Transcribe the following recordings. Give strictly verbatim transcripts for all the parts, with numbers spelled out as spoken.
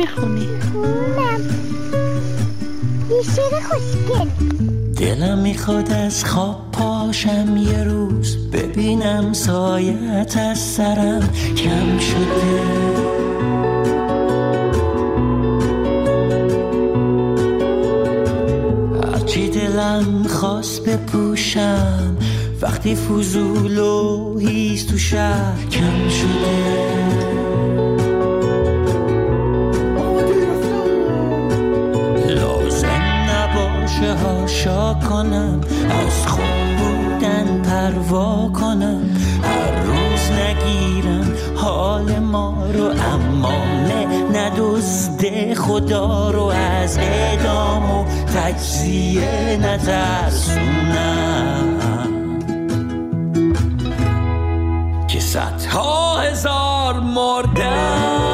بخونی؟ نه، یه شعر خوشگل. دلم میخواد از خواب پاشم یه روز، ببینم سایت از سرم کم شده. هرچی دلم خواست بپوشم، وقتی فضول و هیز تو شهر کم شده. هاشا کنم، از خوب بودن پروا کنم، هر روز نگیرم حال ما رو، اما ندزده خدا رو، از اعدام و تجزیه نترسونم که صدها هزار مردم.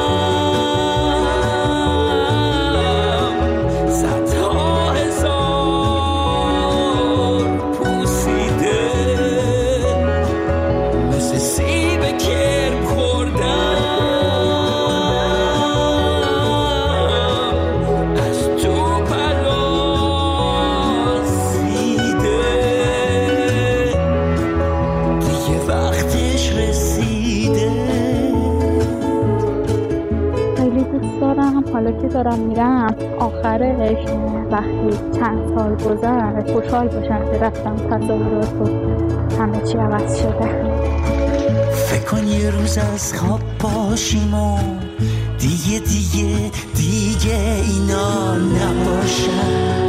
حالا که دارم میرم آخرش وقتی چند سال گذشت خوشحال باشم که رفتم تصاورات و همه چی عوض شده. فکر کن یه روز از خواب باشیم و دیگه دیگه دیگه اینا نباشن.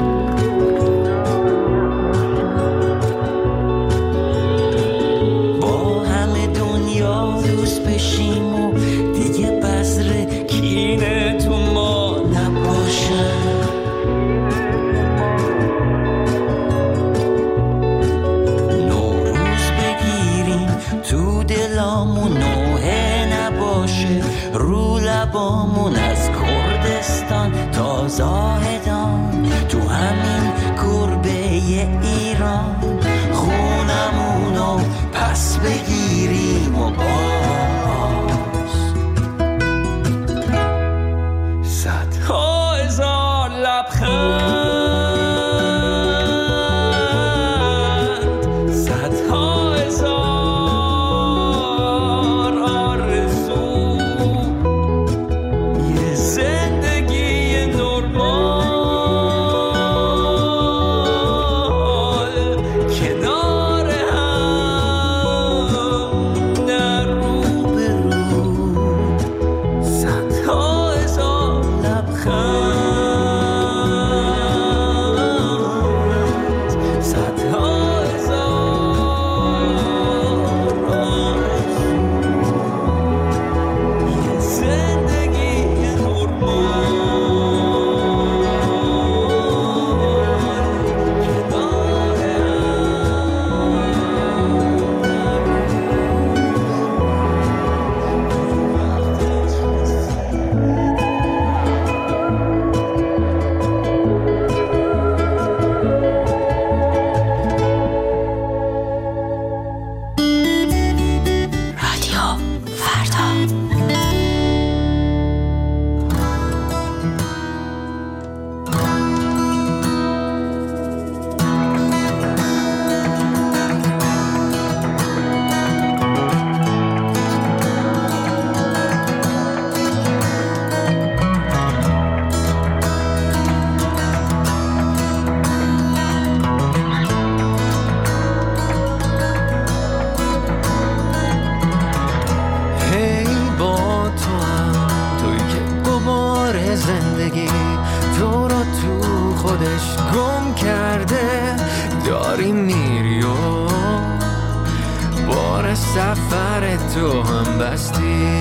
با همه دنیا دوست بشیم و دیگه بذر کینه تو ما نباشن. نوروز بگیریم تو دلامون، نوحه نباشه رو لبامون، از کردستان تا زاهدان تو همین گربه ایران، خونمونو پس بگیریم و باز صدها هزار لبخند، صدها هزار آرزو، یه زندگی نرمال کنار هم، نه رو به رو، صدها هزار لبخند، صدها هزار آرزو، یه زندگی نرمال کنار رادیو فردا. هی با تو هم، توی که گبار زندگی تو رو تو خودش گم کرده، داری میری و بار سفر تو هم بستی.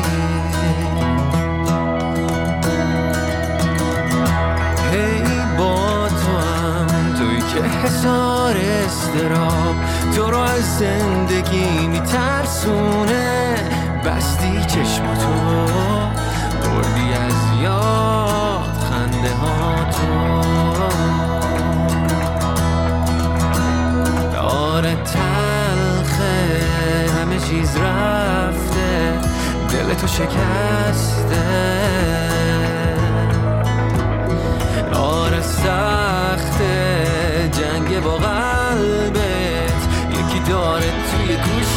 هی با تو هم، توی که حصار استراب تو رو از زندگی میترسونه، بستی چشماتو، بردی از یاد خنده ها تو، داره تلخه همه چیز رفته، دل تو شکسته،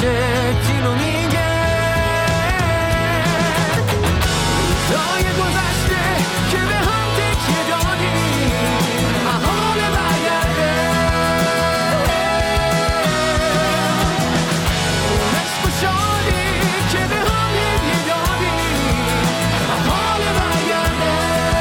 چشمت اینو میگه، روزای گذشته که به هم تکیه دادیم محال برگرده، اون عشق و شادی که به هم هدیه دادیم محال برگرده،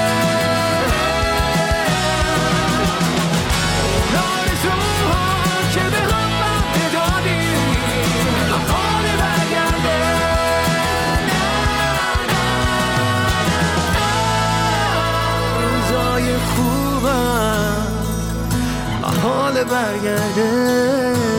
اون آرزوها که به هم وعده دادیم محال برگرده. روزای خوبم محال برگرده.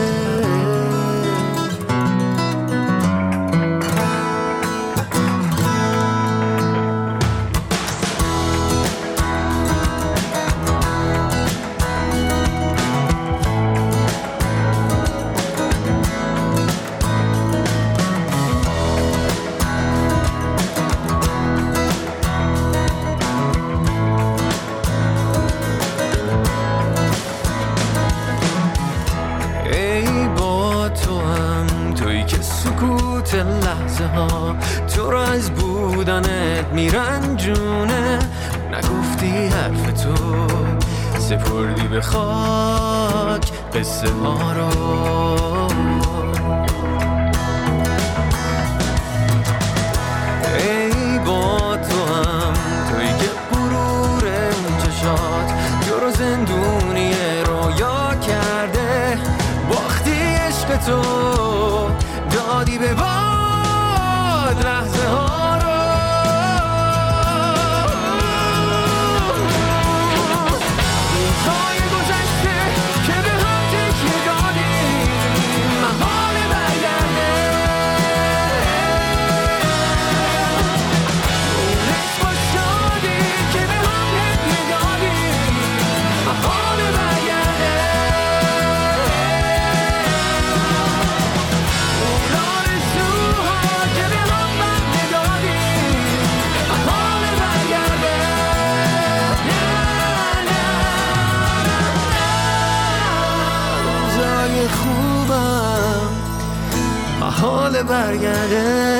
ای با تو هم تویی که سکوت لحظه ها تو را از بودنت میرنجونه، نگفتی حرف تو سپردی به خاک قصه ها رو. ای با تو هم تویی که غرور اون چشات تو رو زندونی رویا کرده، باختی عشق تو دادی به باد لحظه ها رو. روزای گذشته که به هم تکیه دادیم محال برگرده، اون عشق و شادی که به هم هدیه دادیم محال برگرده، اون آرزوها که به هم وعده دادیم محال برگرده. روزای خوبم محال برگرده.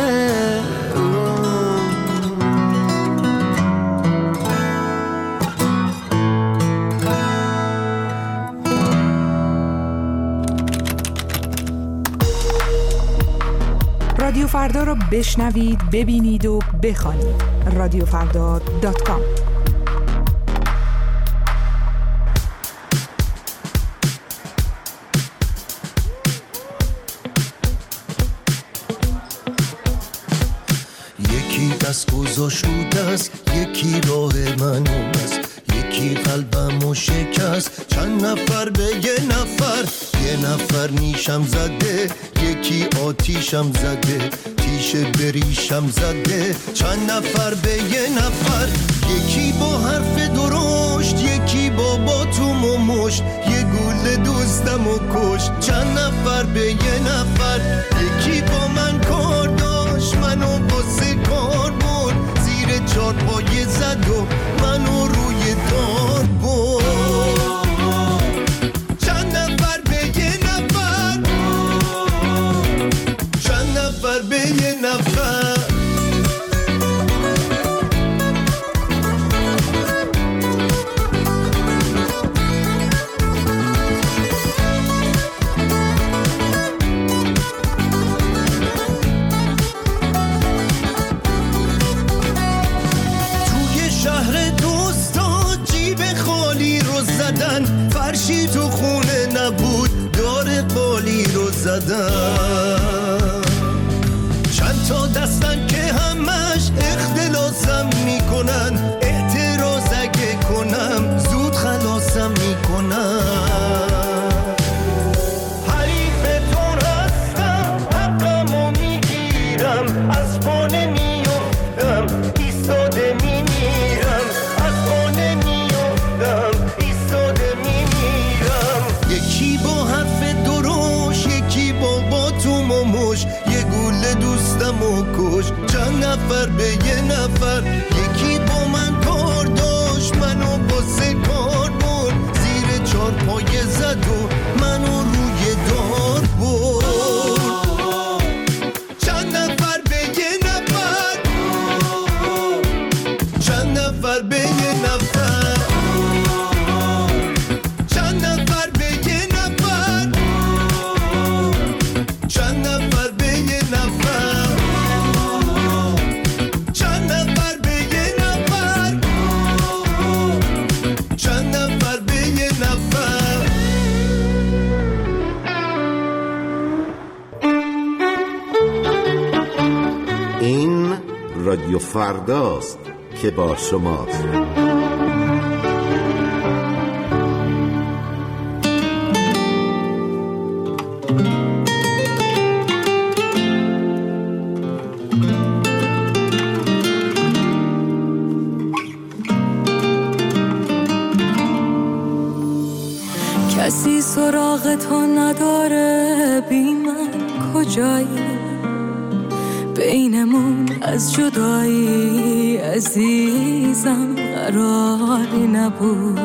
رادیو فردا رو بشنوید، ببینید و بخوانید. رادیو فردا دات کام. یکی دست گذاشت رو دست، یکی راه من است، یکی قلبمو شکست. چند نفر به یه نفر، یه نفر نیشم زده، یکی آتیشم زده، تیشه بریشم زده. چند نفر به یه نفر، یکی با حرف درشت، یکی با باتوم و مشت، یه گل دوستم و کشت. چند نفر به یه نفر، یکی با من کار داشت، منو واسه کار برد، زیر چار پایه زد و منو روی دار برد. چند نفر به یه نفر، چند نفر به یه نفر. فرشی تو خونه نبود، دار قالی رو زدن. چند تا دستن که همش اختلاسم میکنن، اعتراض اگه کنم زود خلاصم میکنن. حریفتون هستم، حقمو میگیرم، از پا نمیافتم، ایستاده میمیرم، از پا نمیافتم، ایستاده میمیرم. یکی با حرف درشت، یکی با باتوم و مشت، یه گوله دوستم و کش. چند نفر به یه نفر، یکی با من کار داشت، منو واسه کار برد، زیر چار پایه زد و منو روی دار برد. رادیو فرداست که با شماست. کسی سراغ تو نداره، بی من کجایی؟ بینمون از جدایی عزیزم قراری نبود.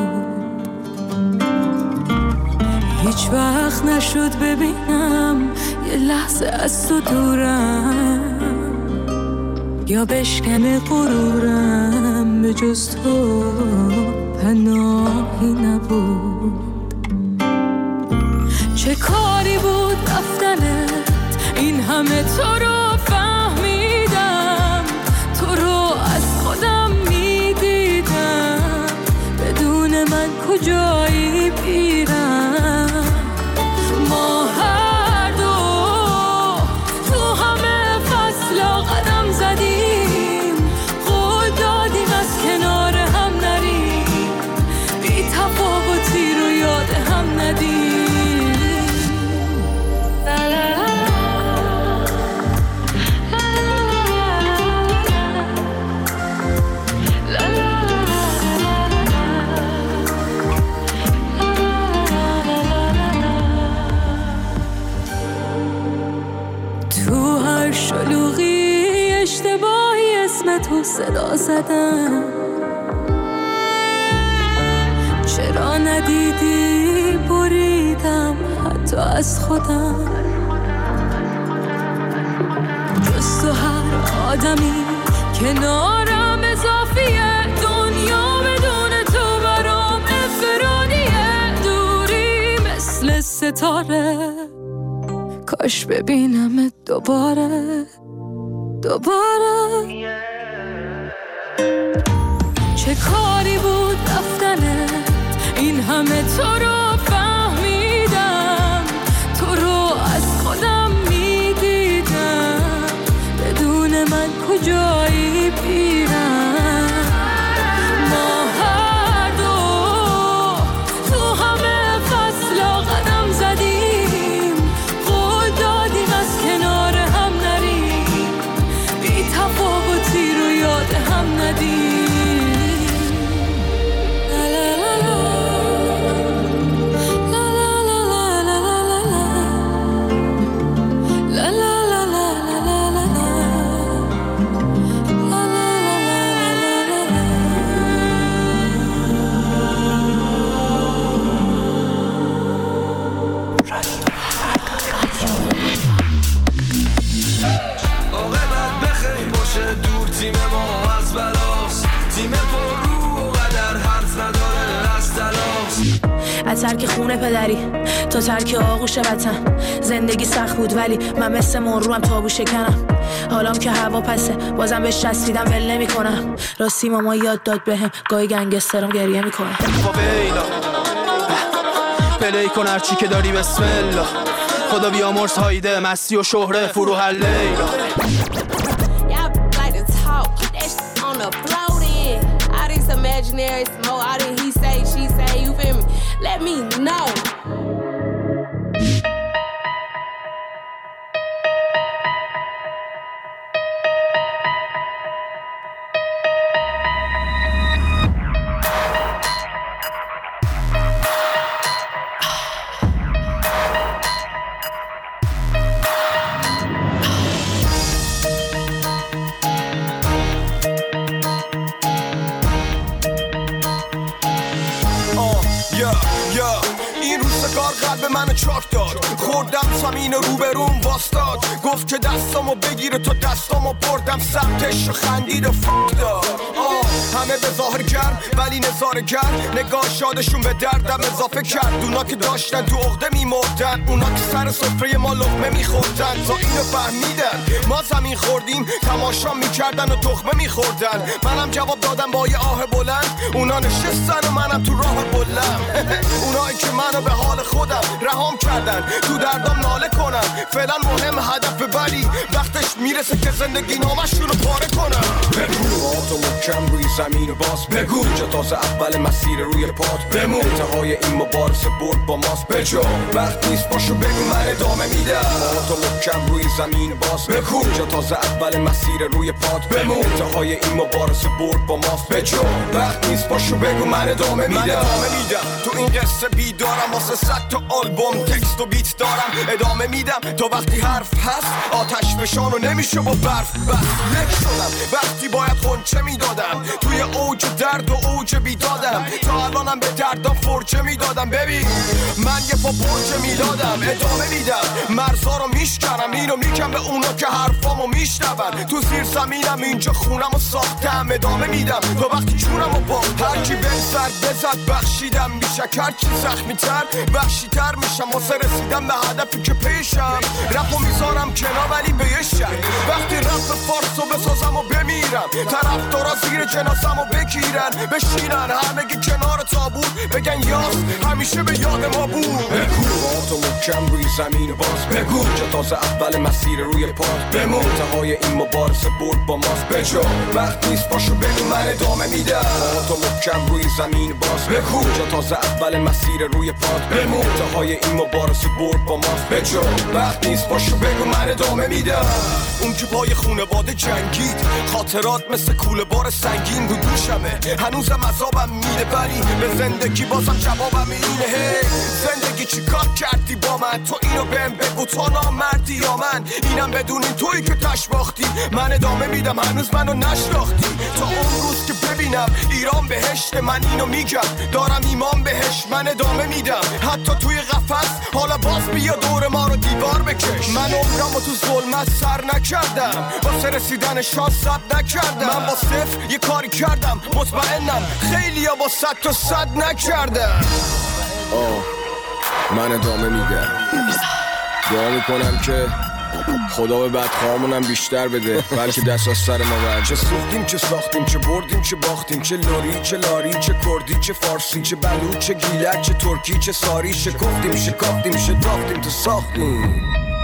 هیچ وقت نشد ببینم یه لحظه از تو دورم، یا بشکنه غرورم به جز تو پناهی نبود. چه کاری بود رفتنت، این همه تو رو فهمیدم، تو رو از خودم میدیدم، بدون من کجایی بیرم؟ ما هر دو تو همه فصلا قدم زدیم، قول دادیم از کنار هم نریم، بی تفاوتی رو یاد هم ندیم. شلوغی اشتباهی اسم تو صدا زدم، چرا ندیدی بریدم حتی از خودم. جز تو هر آدمی کنارم اضافیه، دنیا بدون تو برام انفرادیه، دوری مثل ستاره، کاش ببینم دوباره دوباره. چه کاری بود رفتنت، این همه تو رو فهمیدم، تو رو از خودم میدیدم، بدون من کجایی بیرم؟ ما هر دو تو همه فصلا قدم زدیم، قول دادیم از کنار هم نریم، بی تفاوتی رو یاد هم ندیم. از ترک خونه پدری تا ترک آغوش وطن، زندگی سخت بود ولی من مثل مروم تابو شکنم. حالام که هوا پسه بازم بهش چسبیدم ول نمی کنم. راستی ماما یاد داد بهم گاهی گنگسترم گریه میکنه. فاویلا پلی کن هرچی که داری بسم الله، خدا بیامرز هایده مستی و شهره فروح لیلا. Imaginary smoke, all that he say, she say, you feel me? Let me know. قلب منو چاک داد، خوردم زمین روبروم واستاد، گفت که دستامو بگیره تا دستامو بردم سمتش و خندید و فک داد. همه به ظاهر گرم ولی نظاره گرم، نگاه شادشون به دردم اضافه کرد. اونا که داشتن تو عقده میمردن، اونا که سر سفره ما لقمه میخوردن، تا اینو فهمیدن ما زمین خوردیم تماشا میکردن و تخمه میخوردن. منم جواب دادم با یه آه بلند، اونا نشستن و منم تو راه بلند. اونایی که منو به حال خودم رها اتهام کردن، تو دردام ناله کنن. فعلا مهم هدف بلی، وقتش میرسه که زندگی نامشون رو پاره کنن. بگو آتو محکم روی زمین باز بگو، اینجا تازه اول مسیر روی پات بمون. انتهای این مبارزه برد با ماست بجا، وقت نیست باشو بگو من ادامه میدم. آتو محکم روی زمین باز بگو، اینجا تازه اول مسیر روی پات بمون. انتهای این مبارزه برد با ماست بجا، وقت نیست باشو بگو من ادامه میدم. من ادامه میدم تو این قصه بیدارم، واسه صد تا آلبوم تکست و بیت دارم. ادامه میدم تا وقتی حرف هست، آتش بشان و نمیشه با برف بس. لک شدم وقتی باید خونچه میدادم، توی اوج درد و اوج بیدادم. تا الانم به دردم فرچه میدادم. ببین من یه پا برچه میدادم. ادامه میدم مرزا رو میشکنم، اینو میگم به اونا که حرفامو میشنون. تو زیر زمینم اینجا خونم و ساختم. ادامه میدم تا وقتی جونم و با هرکی بل سر بزد بخشیدم. میشه هرچی زخمی تر وحشی تر میشم، واسه رسیدم به هدفی که پیشم. رپو میذارم کنار ولی به یه شک، وقتی رپ فارسو بسازم و بمیرم. طرف دارا زیر جنازم و بگیرن بشینن همگی کنار تابوت، بگن یاس همیشه به یاد ما بود. بگو آتو محکم روی زمین باز بگو، اینجا تازه اول مسیر روی پات بمون. انتهای این مبارزه برد با ماست بجا، وقت نیست باشو بگو من ادامه میدم. آتو محکم روی زمین باز بگو، اینجا تازه اول مسیر روی پات بمون. انتهای این مبارزه برد با ماست بجا، وقت نیست باشو بگو من ادامه میدم. اون که پای خونواده جنگید، خاطرات مثل کوله بار سنگین رو دوشمه. هنوزم عذابم میده ولی به زندگی بازم جوابم اینه. هی زندگی چی کار کردی با من؟ تو اینو بهم بگو تو نامردی یا من؟ اینم بدونین تویی که تش باختی. من ادامه میدم هنوز منو نشناختی. تا اون روز که ببینم ایران بهشت، من اینو میگم دارم ایمان بهش. من ادامه میدم حتی توی قفس، حالا باز بیا دور ما رو دیوار بکش. من عمرم رو تو ظلمت سر نکردم، واسه رسیدن شانس صد نکردم. من با صفر یه کاری کردم، مطمئنم خیلی ها با صد تا صد نکردم. آه من ادامه میدم، دعا میکنم که خدا به بدخواهمونم بیشتر بده، بلکه دست از سر ما برد. چه سوختیم چه ساختیم، چه بردیم چه باختیم، چه لوری چه لاری، چه کردی چه فارسی، چه بلوچ چه گیلک، چه ترکی چه ساری. شکفتیم شکافتیم شتافتیم تو ساختیم.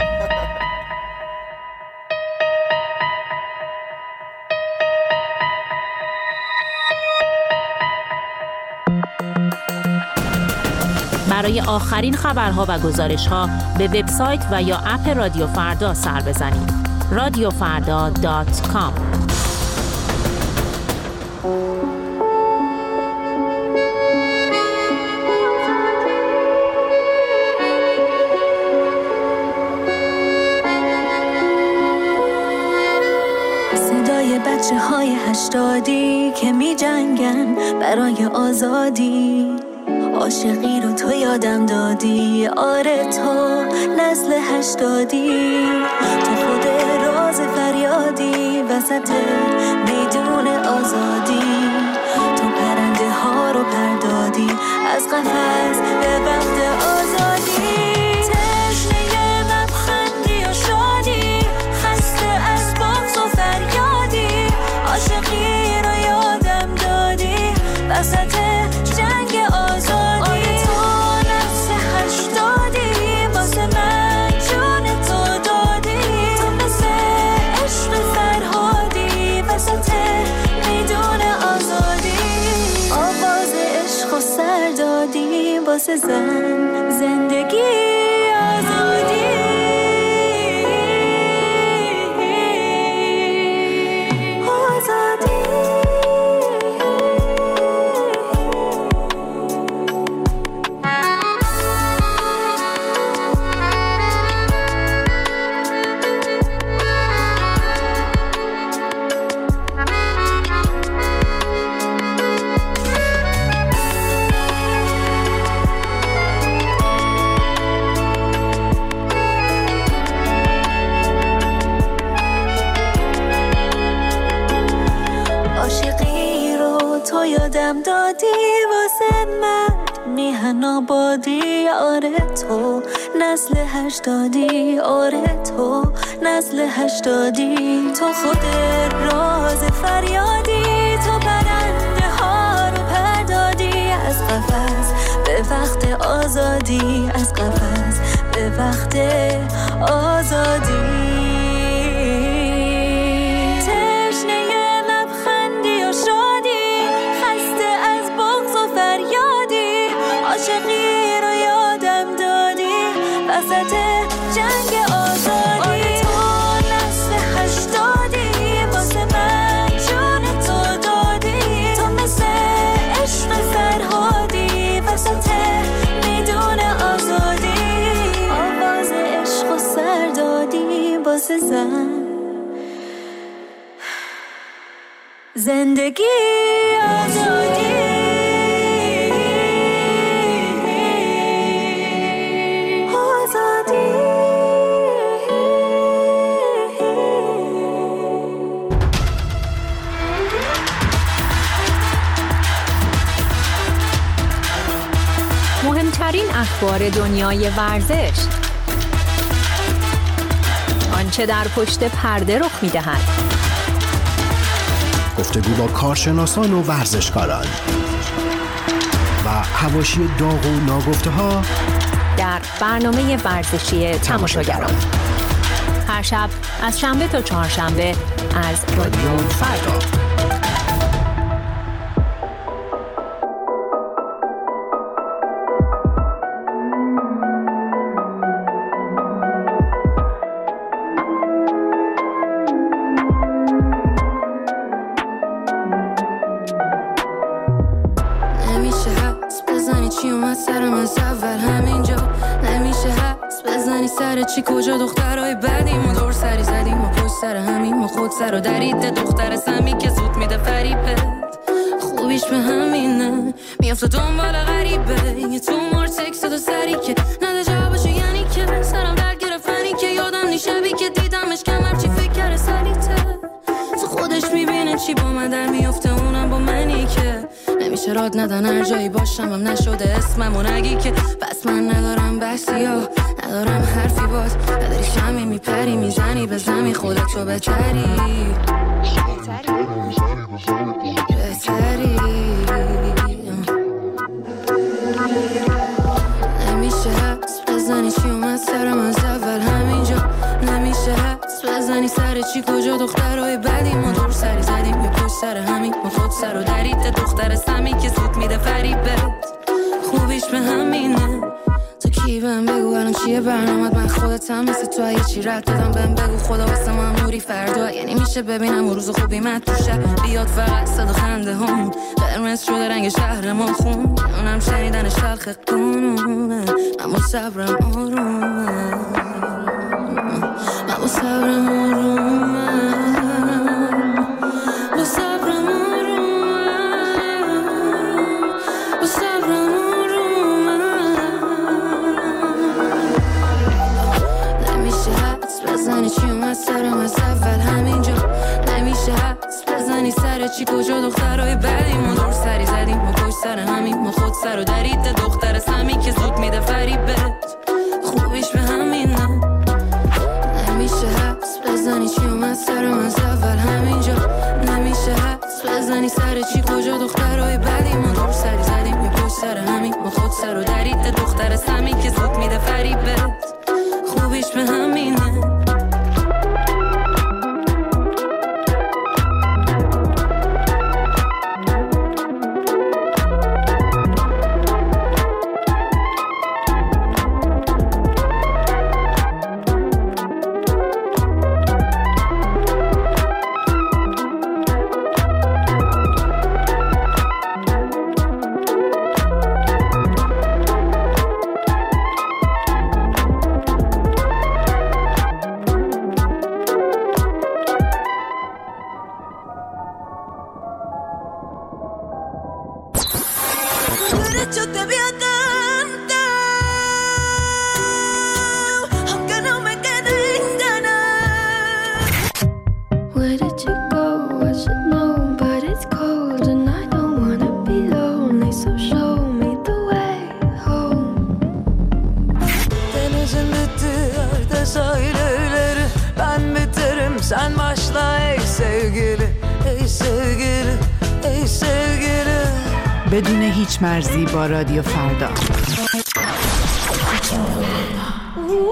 برای آخرین خبرها و گزارش‌ها به وبسایت و یا اپ رادیو فردا سر بزنید. رادیو فردا دات کام. صدای بچه های هشتادی که می جنگن برای آزادی، عاشقی رو تو یادم دادی. آره تو نسل هشتادی، تو خود راز فریادی وسط میدون آزادی. تو پرنده ها رو پردادی از قفس به وقت آزادی. تشنه لبخندی و شادی، خسته از بغض و فریادی. عاشقی رو یادم دادی وسط جنگ آزادی. واسه زن زندگی آزادی. آزادی یادم دادی واسه من میهن آبادی. آره تو نسل هشتادی، آره تو نسل هشتادی. تو خود راز فریادی، تو پرنده ها رو پردادی از قفس به وقت آزادی. از قفس وقت آزادی. تشنه لبخندی و شادی، خسته از بغض و فریادی، عاشقی رو یادم دادی وسط جنگ آزادی. تو نسل هشتادی، واسه من جون تو دادی، تو مثل عشق فرهادی وسط میدون آزادی. آواز عشق و سر دادی واسه زن، زندگی آزادی. مهمترین اخبار دنیای ورزش، آنچه در پشت پرده رخ می‌دهد، گفتگو با کارشناسان و ورزشکاران و حواشی داغ و ناگفته‌ها در برنامه ورزشی تماشاگران، هر شب از شنبه تا چهارشنبه از رادیو فردا. چی کجا دخترای بعدیم و دور سری زدیم و پشت سر همیم و خود سر و درید دختر سمی که زود میده فریبت. خوبیش به همینه میافته دنبال غریبه، یه تو مار تکس دو سری که نده جوابشو، یعنی که سرم درد گرفتنی که یادم نی شبی که دیدمش کمر چی فکر کرده سلیته. تو خودش میبینه چی با من در میافته، اونم با منی که نمیشه راد ندن هر جایی باشم هم نشده اسمم و نگی که پس من ندارم بحثی ها، ندارم حرفی باز، نداری شمی میپری میزنی به زمین خودتو بهتری بهتری. نمیشه حس بزنی چی اومد سرم از اول همینجا، نمیشه حس بزنی سر چی کجا دخترهای بعدیم و دور سری زدیم یه پشت سر همین و خود سر و درید دختر سمی که زود میده فریبت. خوبیش به همینه تو کی بهم بگو الان چیه برنامت، من خودتم مثل تو یه چی رد دادم بهم بگو خدا واسه ما نوری فردا، یعنی میشه ببینم روز خوبی من تو شهر بیاد فقط صدا خنده هم قرمز شده رنگ شهر ما خون، اونم شنیدنش تلخ قانونه، اما صبرم آرومه، اما صبرم آرومه، با صبرم آرومه، با صبرم آرومه. نمیشه حدس بزنی چی اومد سرم از اول همینجا، نمیشه حدس بزنی سر چی کجا دخترهای بعدیم و دور سری زدیم و پشت سر همین ما خود سر و درید دختر سمی که زود میده فریبت. خوبیش به همینه نمیشه حدس بزنی چی اومد سرم از اول همینجا، نمیشه حدس بزنی سر چی کجا دخترهای بعدیم و دور سری زدیم یه پشت سر همین ما خود سر و درید دختر سمی که زود میده فریبت. خوبیش به همینه. Sen başla ey sevgili, ey sevgili, ey sevgili. بدون هیچ مرزی با رادیو فردا.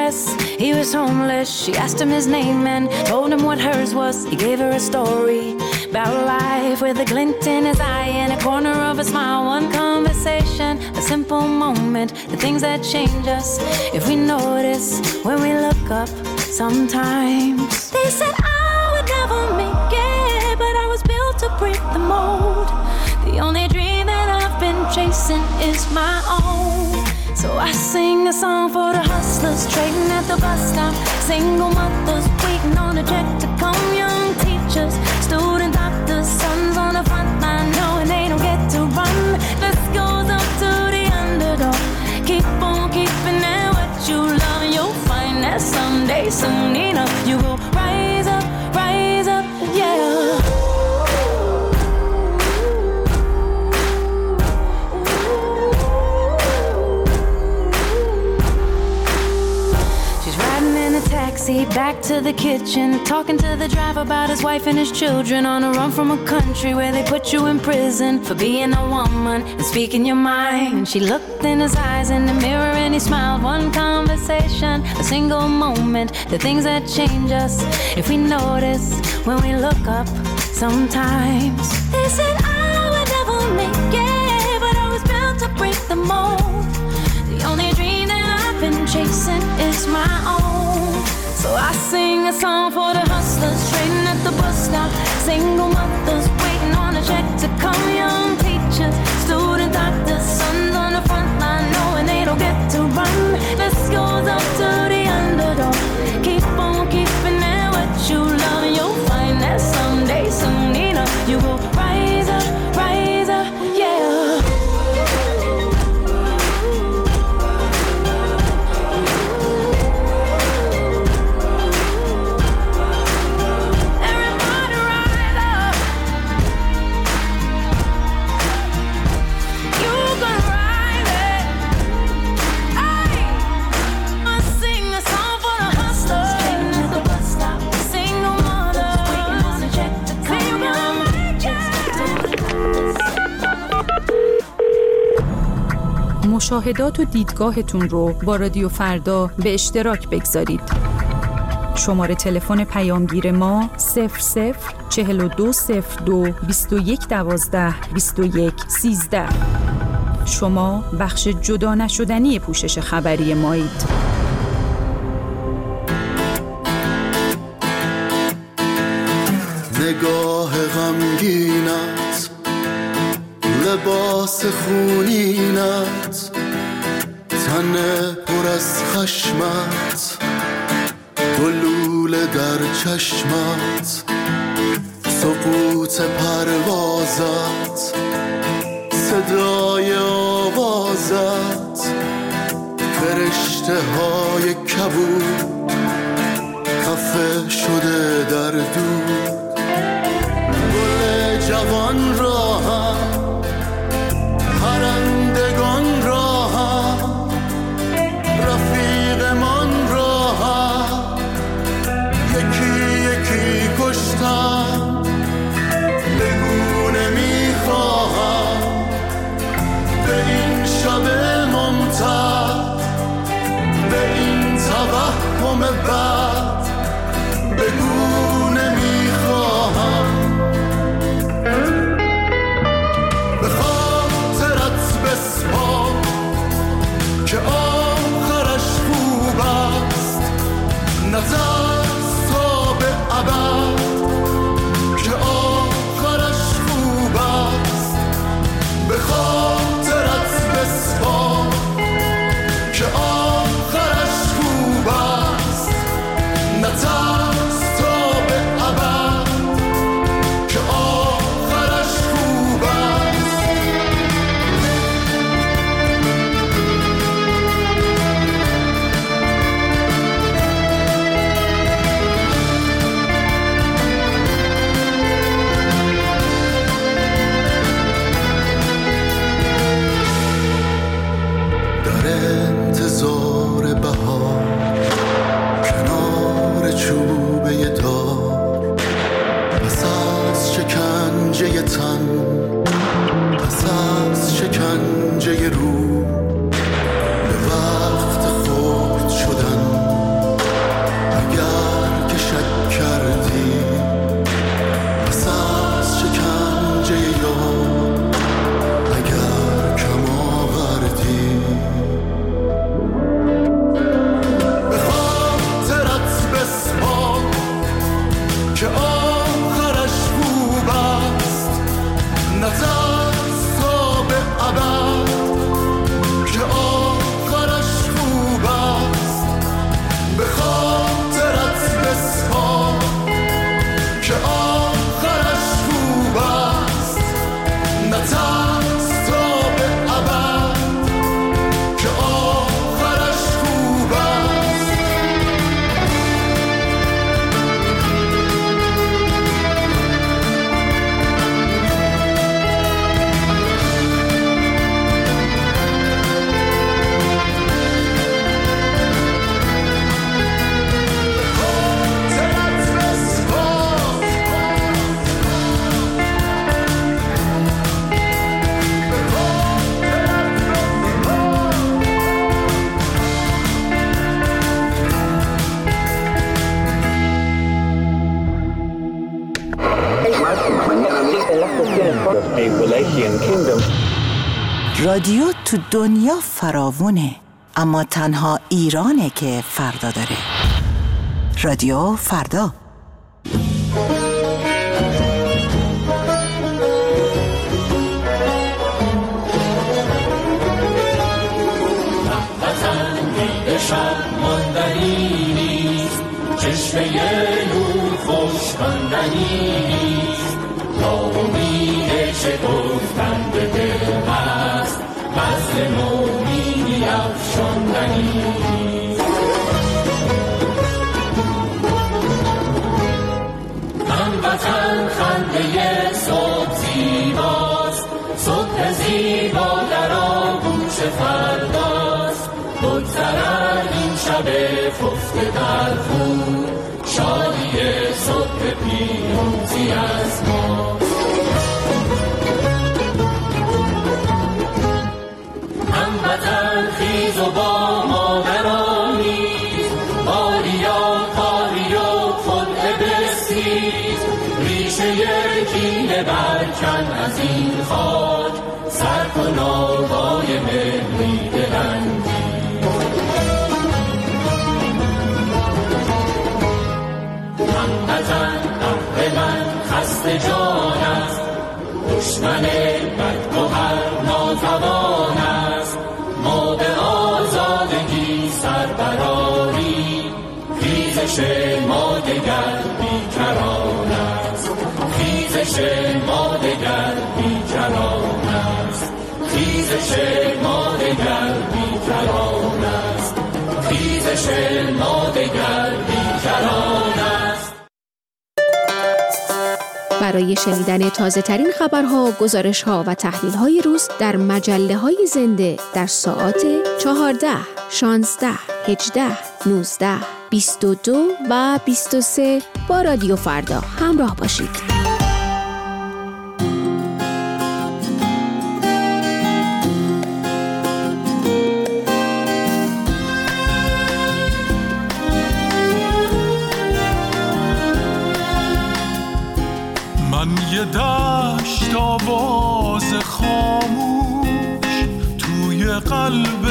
guess he was homeless. She asked him his name and told him what hers was. He gave her a story about life with a glint in his eye and a corner of a smile. One conversation, a simple moment, the things that change us if we notice when we look up sometimes. They said I would never make it, but I was built to break the mold. The only dream that I've been chasing is my own. So I sing a song for the hustlers trading at the bus stop, single mothers waiting on a check to come, young teachers, student doctors, sons on the front line knowing they don't get to run. This goes up to the underdog. Keep on keeping at what you love and you'll find that someday, soon enough, you will rise up, rise up, yeah. Taxi back to the kitchen, talking to the driver about his wife and his children, on a run from a country where they put you in prison for being a woman and speaking your mind. And she looked in his eyes in the mirror and he smiled. One conversation, a single moment, the things that change us if we notice when we look up sometimes. They said I would never make it, but I was built to break the mold. The only dream that I've been chasing is my own. So I sing a song for the hustlers trading at the bus stop, single mothers waiting on a check to come, young teachers, student doctors, sons on the front line knowing they don't get to run. This goes up to the underdog. Keep on keeping at what you love and you'll find that someday, soon enough, you will rise up, rise up, yeah. مشاهدات و دیدگاهتون رو با رادیو فردا به اشتراک بگذارید. شماره تلفن پیامگیر ما صفر صفر چهل و دو صفر دو بیست و یک دوازده بیست و یک سیزده. شما بخش جدا نشدنی پوشش خبری مایید. نگاه غمگینت، لباس خونینت، تن پر از خشمت، گلوله در چشمت، سقوط پروازت، صدای آوازت، فرشته های کبود خفه شده در دود، گل جوان را هم پرندگان را هم رفیقمان را هم یکی یکی کشتم، بگو نمیخواهم به این شب ممتد، به این توهم بد، بگو نمیخواهم رادیو تو دنیا فراوونه، اما تنها ایرانه که فردا داره. رادیو فردا. ماندنی نیست، چشمه نور خوشخواندنی نیست، ناامیده چه گفتن به دل هست، وزن نومیدی افشاندنی نیست. هموطن خنده صبح زیباست، صبح زیبا در آغوش فرداست، بگذرد این شب خفته در خون، شادی صبح پیروزی از ماست. هموطن خیز و با ما برآمیز، باریا کاری و خلق بستیز، ریشه کینه برکن از این خاک، سر کن آوای ملی دلنگیز. هموطن قهر من خسته جان است، دشمن بدگهر ناتوان است، ما به آزادگی سر برآریم، خیزش ما دگر بیکران است، خیزش ما دگر بیکران است، خیزش ما دگر بیکران است، خیزش ما دگر بیکران است. برای شنیدن تازه ترین خبرها، گزارش‌ها و تحلیل‌های روز در مجله‌های زنده در ساعات چهارده، شانزده، هجده، نوزده، بیست و دو و بیست و سه با رادیو فردا همراه باشید. یه دشت آواز خاموش توی قلب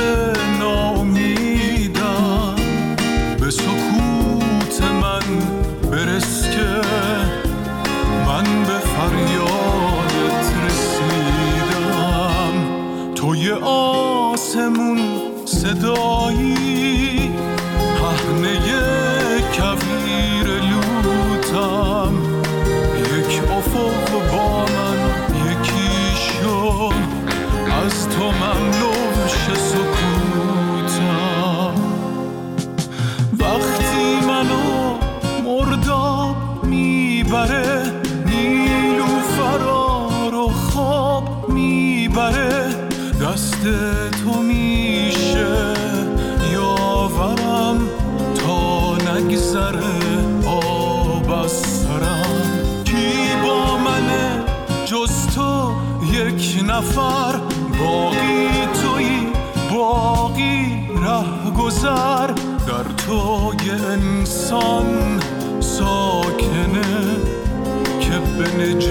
ناامیدم، به سکوت من برس که من به فریادت رسیدم. توی آسمون صدایی پهنه کویر لوتم، افق با من یکی شد، از تو مملو شه سکوتم. وقتی منو مرداب میبره، نیلوفرا رو خواب میبره، دست تو میشه یاورم تا نگذره آب از سرم. جز تو یک نفر، باقی تویی باقی ره گذر، در تو یه انسان ساکنه که به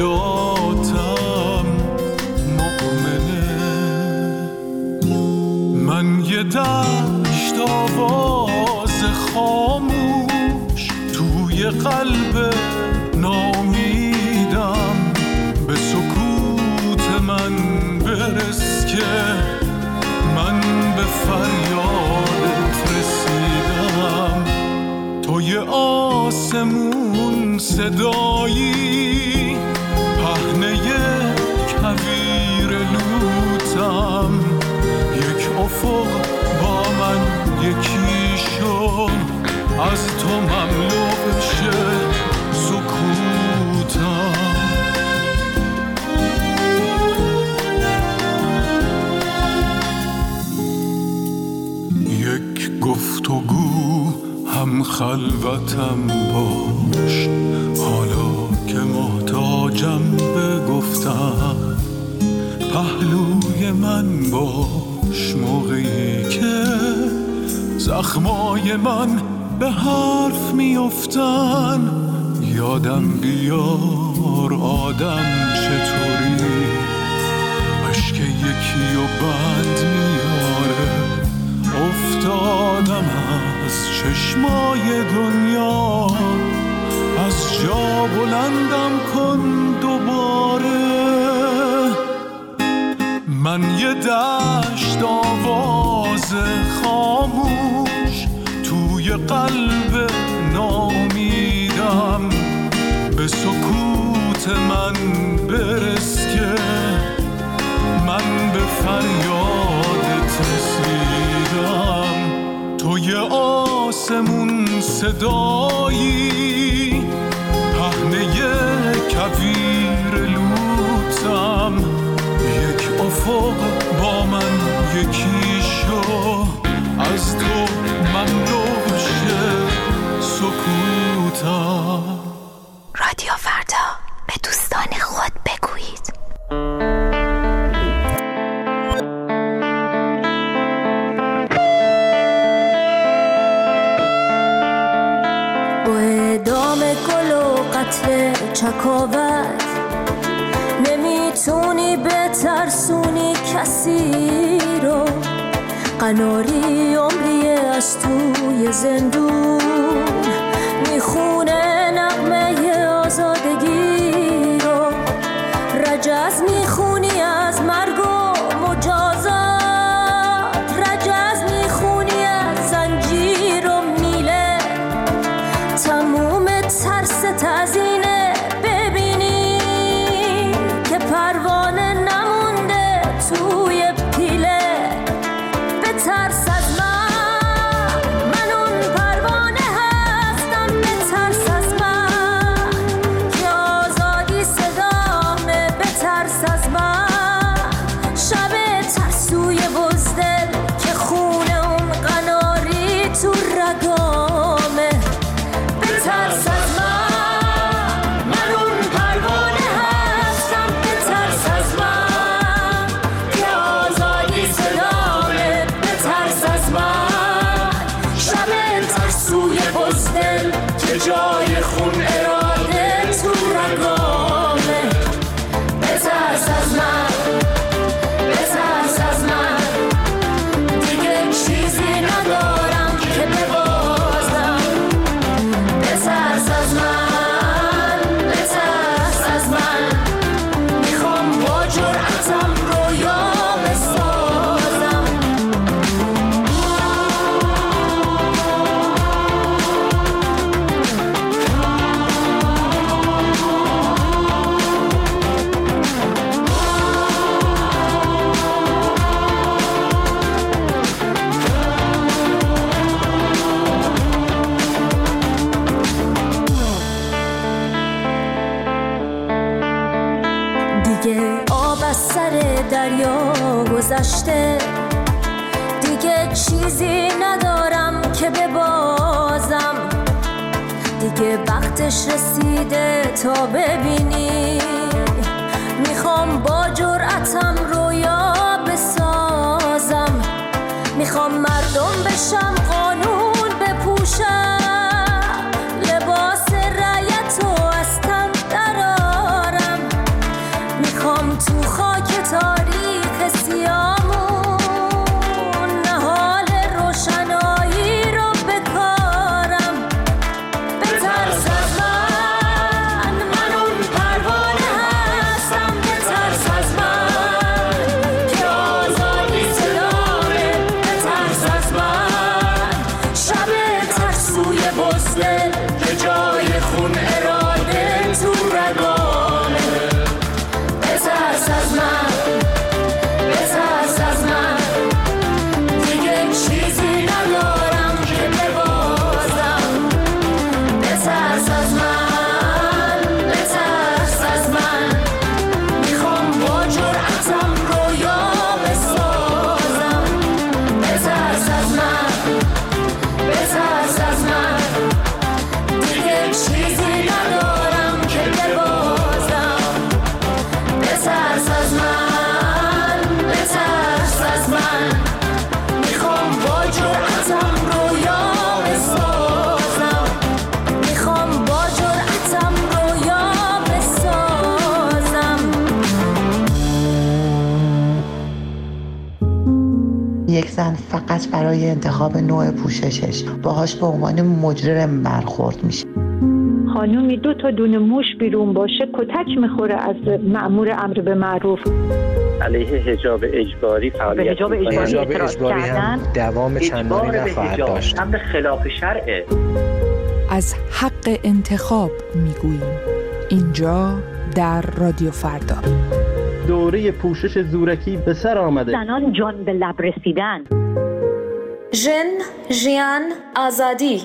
نجاتم مؤمنه. من یه دشت آواز خاموش توی قلب ناامیدم، به سکوت من برس که من به فریادت رسیدم. توی آسمون صدایی پهنه کویر لوتم، یک افق با من یکی شد، از تو مملو شه سکوتم. گفتگو هم خلوتم باش، حالا که محتاجم به گفتم، پهلوی من باش موقعی که زخمای من به حرف میافتن. یادم بیار آدم چطوری یکی و بند میاره. افتادم از چشمای دنیا، از جا بلندم کن دوباره. من یه دشت آواز خاموش توی قلب نامیدم. به سکوت من برس که من به فریادت رسیدم. توی آسمون صدایی، پهنه کویر لوتم. یک افق با من یکی شو، از تو مملو شه سکوتم. رادیو فردا، به دوستان خود بگویید. با اعدام گل و قتل چکاوت نمیتونی بترسونی کسی رو. قناری عمری از توی زندون میخونه نغمه آزادگی رو. رجز میخونی از مرگ و مجازات، رجز میخونی از زنجیر و میله. تموم ترس تزینه ببینی که پروانه نمونده توی پیله. به ترس از من، من اون پروانه هستم. به ترس از من که آزادی صدامه. به ترس از من شب ترسوی بزدل که خونه اون قناری تو رگامه. به ترس از من، من اون پروانه هستم. به ترس از من که آزادی صدامه. به ترس از من شب ترسوی بزدل که جای خون اراده تو رگامه. به ترس از من، به ترس از من دیگه چیزی ندارم که ببازم. به ترس از من، به ترس از من میخوام با جرأتم رویا بسازم. دیگه آب از سر دریا گذشته، دیگه چیزی ندارم که ببازم. دیگه وقتش رسیده تا ببینی میخوام با جرأتم رویا بسازم. میخوام مردم بشم، قانون بپوشم، لباس رعیت و از تن درارم. میخوام تو خاک تاریخ سیامون نهال روشنایی رو بکارم. به ترس از من، من اون پروانه هستم. به ترس از من که آزادی صدامه. به ترس از من شب ترسوی بزدل که جای خون اراده تو رگامه. به ترس از من، به ترس از من دیگه چیزی ندارم که ببازم. به ترس از من، به ترس از من میخوام با جرأتم رویا بسازم. به ترس از من، به ترس از من میدن فقط برای انتخاب نوع پوششش، باهاش به عنوان مجرم برخورد میشه. خانومی دو تا دونه موش بیرون باشه کتک میخوره از مأمور امر به معروف. علیه حجاب اجباری فعالیت حجاب اجباری, حجاب اجباری هم دوام چندانی نخواهد داشت. امر خلاف شرعه. از حق انتخاب میگوییم اینجا در رادیو فردا. دوره پوشش زورکی به سر آمده. زنان جان به لب رسیدن. ژن، ژیان، آزادی.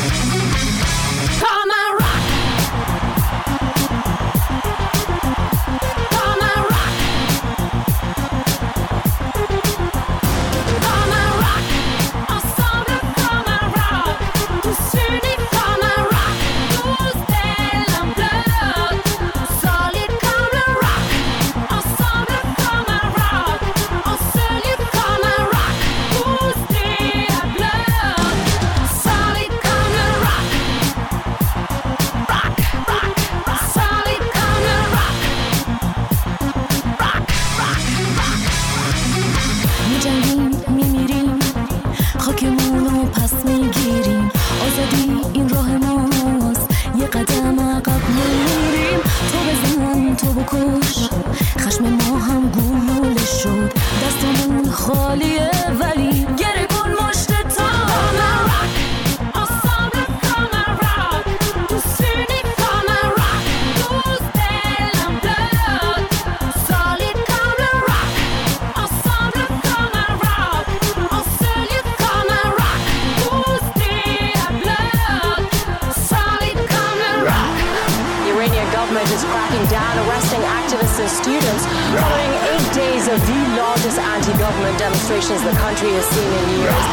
Demonstrations the country has seen in years.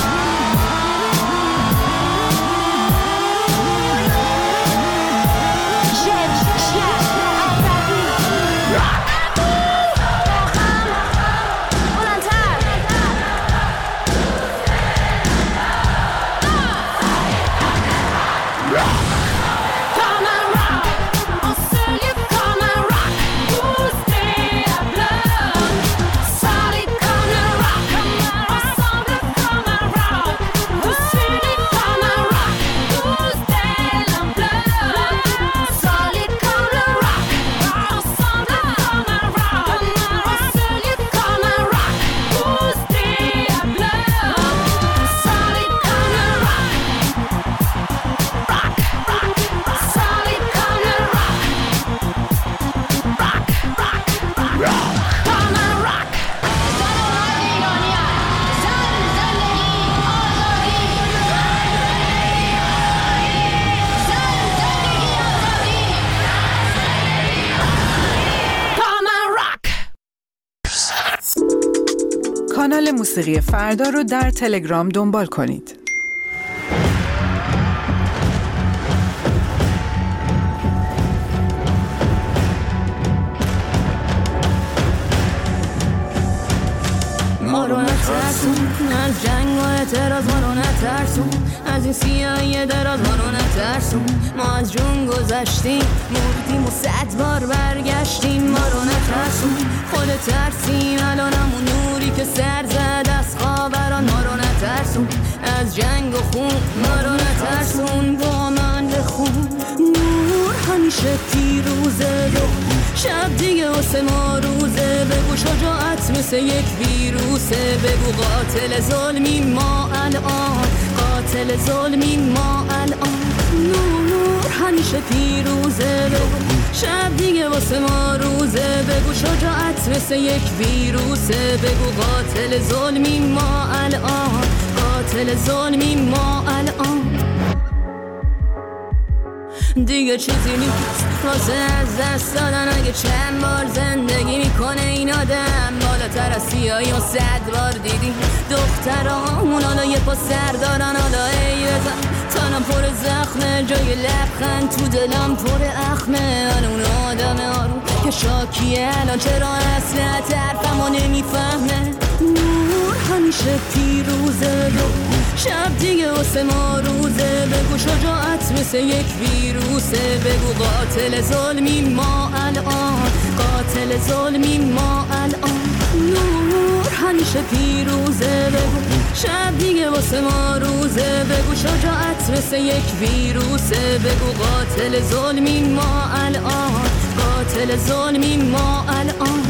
کانال موسیقی فردا رو در تلگرام دنبال کنید. ما رو نترسون از جنگ و اعتراض، ما رو نترسون از این سیاهی دراز، ما رو نترسون. ما از جون گذشتیم مردیم و صد بار برگشتیم، ما رو نترسون. خود ترسیم الان همون نوری که سر زد از خوابران، ما رو نترسون از جنگ و خون، ما رو نترسون. با من بخون نور همیشه پیروزه، شب دیگه واسه ما روزه. بگو شجاعت مثل یک ویروسه، بگو قاتل ظلمی ما الان، قاتل ظلمی ما الان. نور همیشه پیروزه، بگو شب دیگه واسه ما روزه. بگو شجاعت مثل یک ویروسه، بگو قاتل ظلمی ما الان، قاتل ظلمی ما الان. دیگه چیزی نیست واسه از دست دادن، اگه چند بار زندگی میکنه این آدم. بالاتر از سیاهی و صد بار دیدی دخترامون، حالا یه پا سر دارن، حالا ای بزن تنم پر زخمه، جای لبخند تو دلم پر اخمه. من اون آدم آروم که شاکیه الان چرا اصلا طرفمو نمیفهمه. نور همیشه پیروزه، شب دیگه واسه ما روزه. بگو شجاعت مثل یک ویروسه، بگو قاتل ظلمی ما الان، قاتل ظلمی ما الان. نور همیشه پیروزه بگو شب دیگه واسه ما روزه بگو شجاعت مثل یک ویروسه بگو قاتل ظلمین ما الان قاتل ظلمین ما الان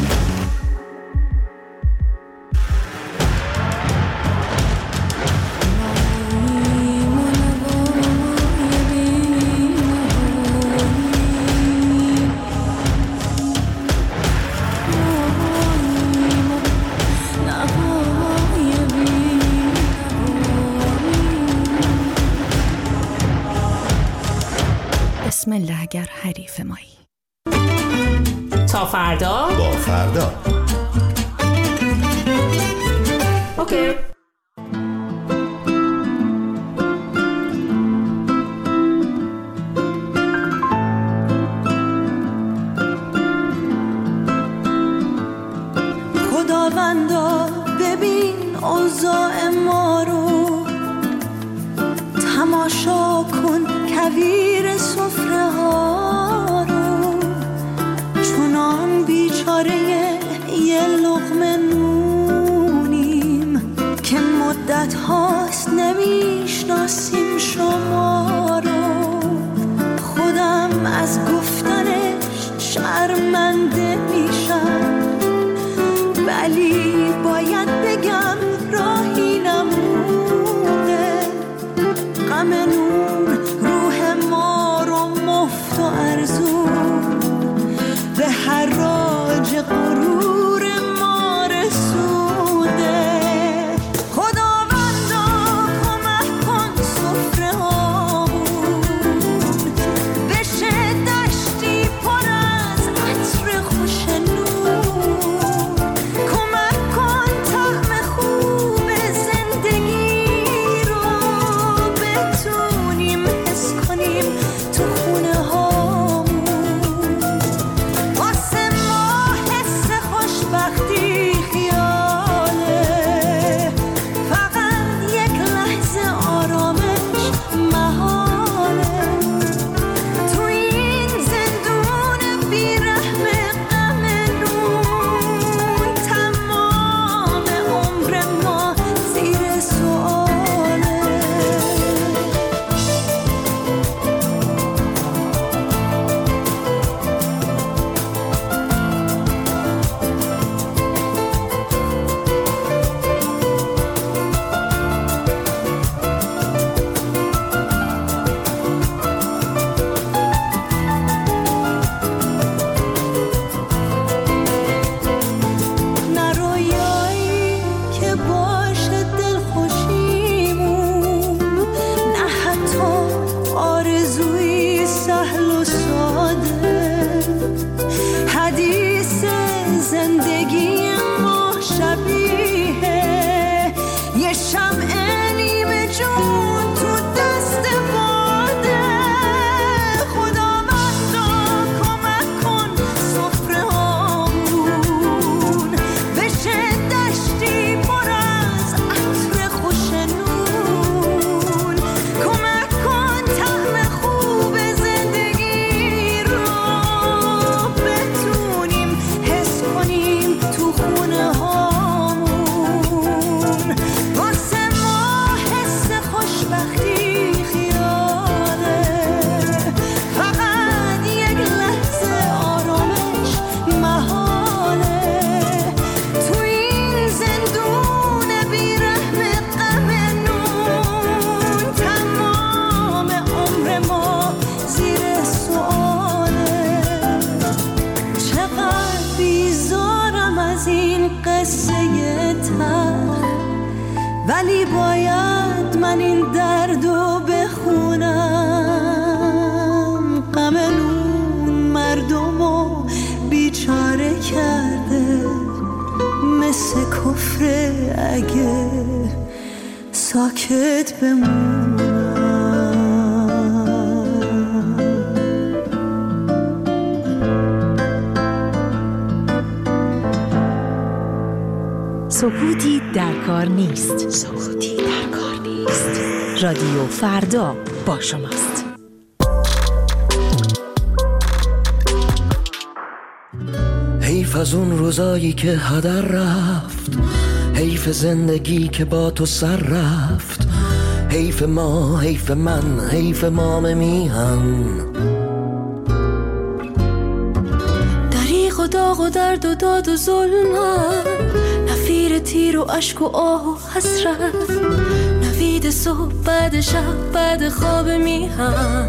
بسم الله اگر حریف مایی. تا فردا با فردا. اوکی. خداوندا ببین اوضاع ما رو، تماشا کن کویر سفره ها رو، چونان بیچاره یه لقمه نونیم که مدت هاست نمیشناسیم شما رو. خودم از گفتنش شرمنده میشم، ولی باید بگم راهی نمونه. غم نون روح ما رو مفت و ارزون به حراج غرور ما رسونده. خداوندا کمک کن سفره هامون بشه دشتی پر از عطر خوش نون. کمک کن طعم خوب زندگی رو بتونیم حس کنیم تو خونه هامون. واسه ما حس خوشبختی خیاله، فقط یک لحظه آرامش محاله. تو این زندون بیرحم غم نون، تمام عمر ما زیر سؤاله. نه رویایی که باشه دلخوشیمون، نه حتی آرزوی سهل و ساده. حدیث زندگی ما شبیه یه شمع نیمه جون تو دست باده. خداوندا کمک کن سفره هامون بشه دشتی پر از عطر خوش نون. کمک کن طعم خوب زندگی رو بتونیم حس کنیم تو خونه هامون. واسه ما حس خوشبختی خیاله، فقط یک لحظه آرامش محاله. تو این زندون بیرحم غم نون، تمام عمر ما زیر سؤاله. چقدر بیزارم از این قصه تلخ، ولی باید من این دردو بخونم. غم نون مردمو بیچاره کرده، مثل کفر اگه ساکت بمونم. سکوتی در کار نیست. سکوتی در کار نیست. رادیو فردا با شماست. حیف از اون روزایی که هدر رفت، حیف زندگی که با تو سر رفت، حیف ما، حیف من، حیف مام میهن. دریغ و داغ و درد و داد و ظلمم، نفیر تیر و عشق و آه و حسرت، نوید صبح بعد شب بعد خواب میهن.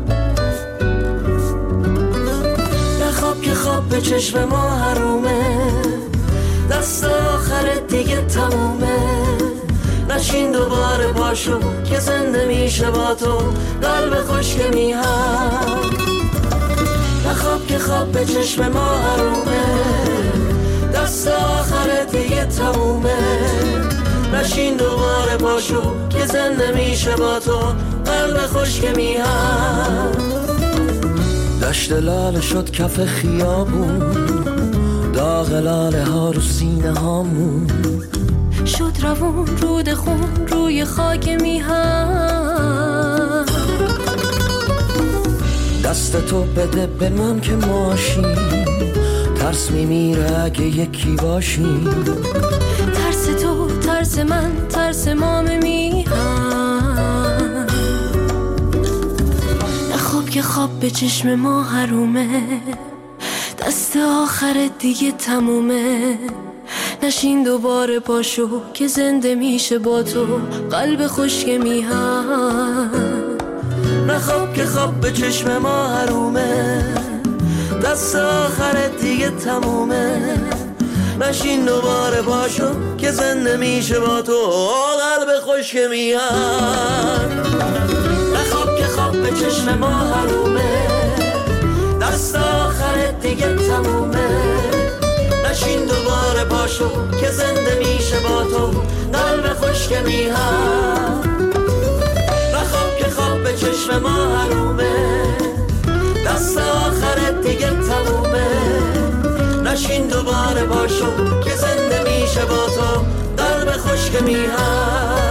نخواب که خواب به چشم ما حرومه، دست آخر دیگه تمومه. نشین دوباره پاشو که زنده میشه با تو قلب خشک میهن. نخواب که خواب به چشم ما حرومه، دست آخر دیگه تمومه. نشین دوباره پاشو که زنده میشه با تو قلب خشک میهن. دشت لاله شد کف خیابون، داغ لاله ها رو سینه هامون، شد روون رود خون روی خاک میهن. دست تو بده به من که ماشی، ترس میمیره اگه یکی باشی. ترس تو ترس من ترس مام میهن. نخواب که خواب به چشم ما حرومه، دست آخر دیگه تمومه. نشین دوباره پاشو که زنده میشه با تو قلب خشک میهن. نخواب که خواب به چشم ما حرومه، دست آخر دیگه تمومه. نشین دوباره پاشو که زنده میشه با تو قلب خشک میهن. نخواب که خواب به چشم ما حرومه، دست آخر دیگه تمومه. نشین دوباره پاشو که زنده میشه با تو قلب خشک میهن. نخواب که خواب به چشم ما حرومه، دست آخر دیگه تمومه. نشین دوباره پاشو که زنده میشه با تو قلب خشک میهن.